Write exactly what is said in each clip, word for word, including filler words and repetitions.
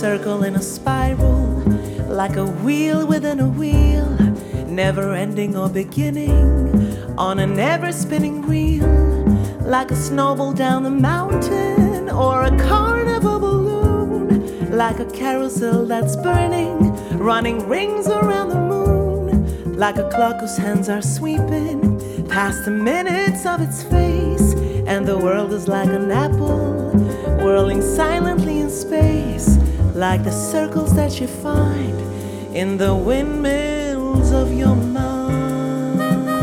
circle in a spiral, like a wheel within a wheel, never ending or beginning, on a never spinning reel, like a snowball down the mountain or a carnival balloon, like a carousel that's burning, running rings around the moon, like a clock whose hands are sweeping past the minutes of its face, and the world is like an apple whirling silently in space, like the circles that you find in the windmills of your mind.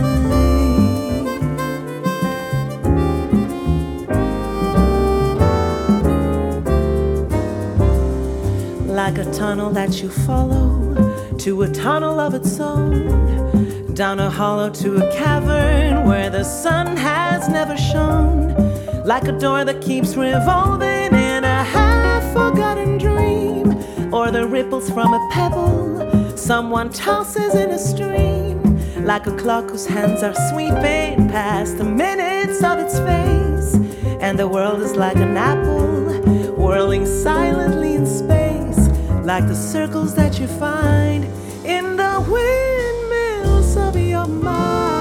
Like a tunnel that you follow to a tunnel of its own, down a hollow to a cavern where the sun has never shone, like a door that keeps revolving in a half-forgotten dream, or the ripples from a pebble someone tosses in a stream, like a clock whose hands are sweeping past the minutes of its face, and the world is like an apple whirling silently in space, like the circles that you find in the windmills of your mind.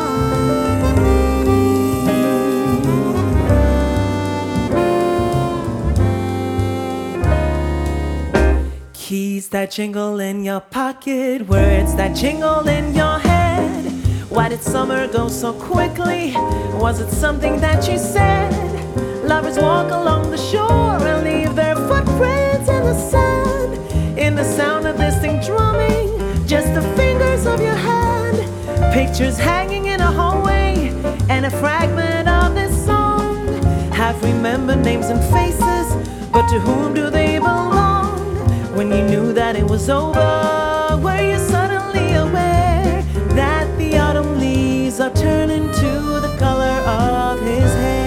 Keys that jingle in your pocket, words that jingle in your head. Why did summer go so quickly? Was it something that you said? Lovers walk along the shore and leave their footprints in the sand, in the sound of distant drumming, just the fingers of your hand. Pictures hanging in a hallway and a fragment of this song. Half remembered names and faces, but to whom do they belong? When you knew that it was over, were you suddenly aware that the autumn leaves are turning to the color of his hair?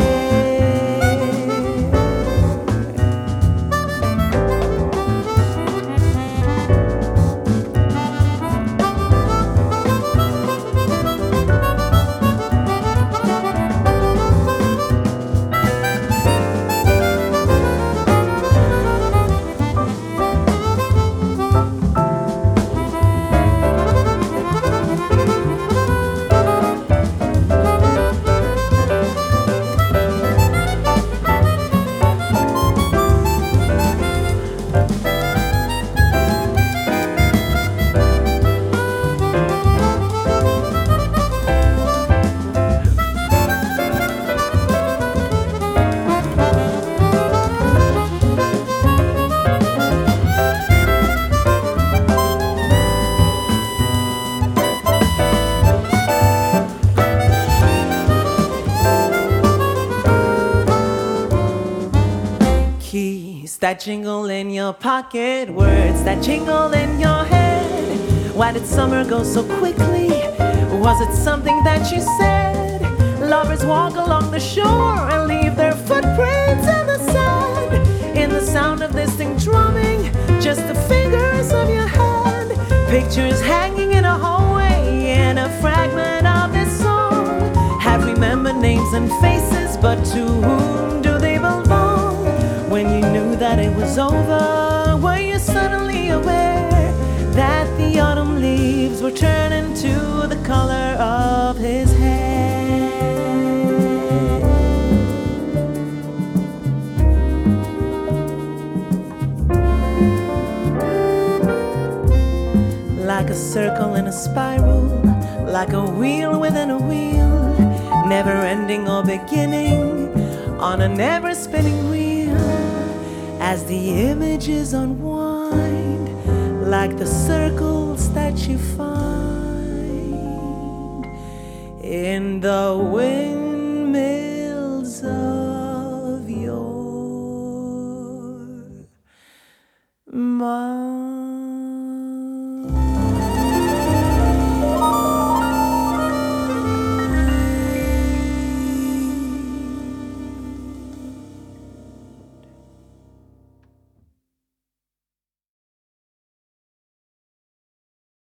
Keys that jingle in your pocket, words that jingle in your head. Why did summer go so quickly? Was it something that you said? Lovers walk along the shore and leave their footprints in the sand, in the sound of distant drumming, just the fingers of your hand. Pictures hanging in a hallway and a fragment of this song. Have remembered names and faces, but to whom do they belong? When you knew that it was over, were you suddenly aware that the autumn leaves were turning to the color of his hair? Like a circle in a spiral, like a wheel within a wheel, never ending or beginning, on a never spinning wheel, as the images unwind, like the circles that you find in the wind.